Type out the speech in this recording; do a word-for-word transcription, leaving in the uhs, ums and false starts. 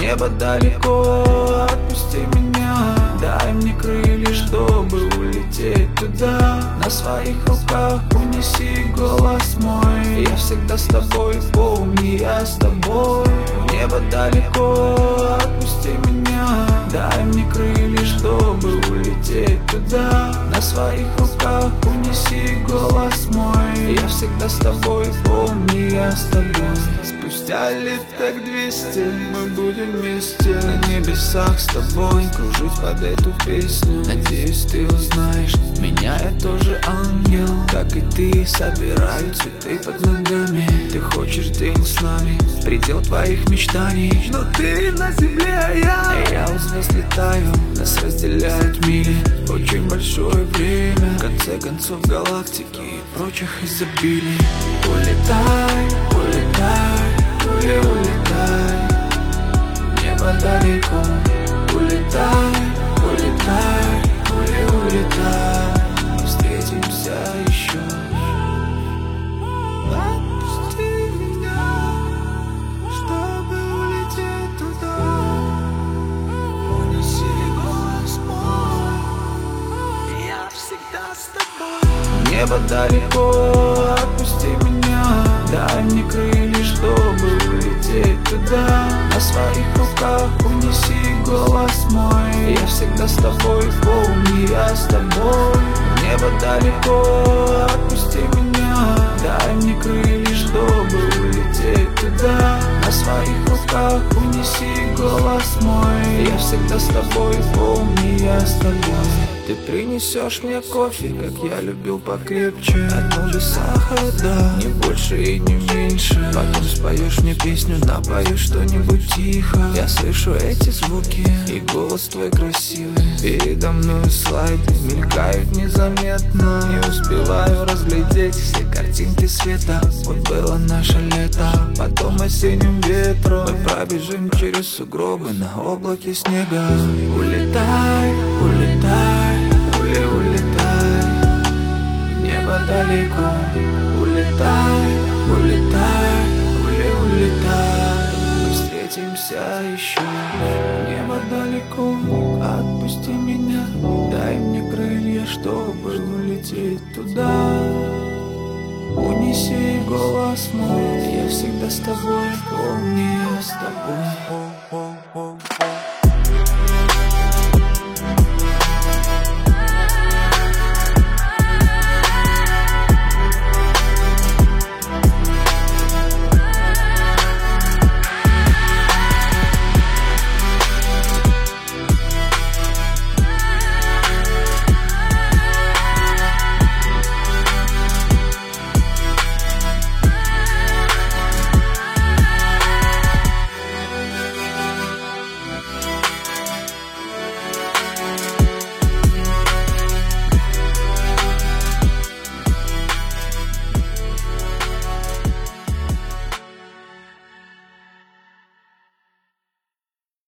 Небо далеко, отпусти меня. Дай мне крылья, чтобы улететь туда. На своих руках унеси голос мой. Я всегда с тобой, помни, я с тобой. Небо далеко, отпусти меня. Дай мне крылья, чтобы улететь туда. На своих руках унеси голос мой. Я всегда с тобой, помни, я с тобой. Спустя лет так двести мы будем вместе на небесах с тобой, кружить под эту песню. Надеюсь, ты узнаешь меня, я тоже ангел, как и ты. Собираю цветы под ногами. Ты хочешь день с нами, предел твоих мечтаний. Но ты на земле, а я и я у звезд летаю. Нас разделяют мили, очень большое время. В конце концов галактики и прочих изобилий. Улетай, улетай, ули, улетай. Небо далеко. Улетай, улетай, ули, улетай. Мы встретимся еще. Отпусти меня, чтобы улететь туда. Унеси голос мой. Я всегда с тобой. Небо далеко, отпусти меня. Дай мне крылья, чтобы улететь туда. На своих руках унеси голос мой. Я всегда с тобой, помни, я с тобой. Небо далеко, отпусти меня. Дай мне крылья, чтобы улететь туда. На своих руках унеси голос мой. Я всегда с тобой, помни, я с тобой. Ты принесешь мне кофе, как я любил, покрепче. Одну без сахара, да, не больше и не меньше. Потом споешь мне песню, напоешь что-нибудь тихо. Я слышу эти звуки и голос твой красивый. Передо мной слайды мелькают незаметно. Не успеваю разглядеть все картинки света. Вот было наше лето, потом осенним ветром мы пробежим через сугробы на облаке снега. Улетай, улетай, ули, улетай. Небо далеко. Улетай, улетай, ули, улетай. Мы встретимся еще. Небо далеко, отпусти меня. Дай мне крылья, чтобы улететь туда. Унеси голос мой. Я всегда с тобой, помни, я с тобой.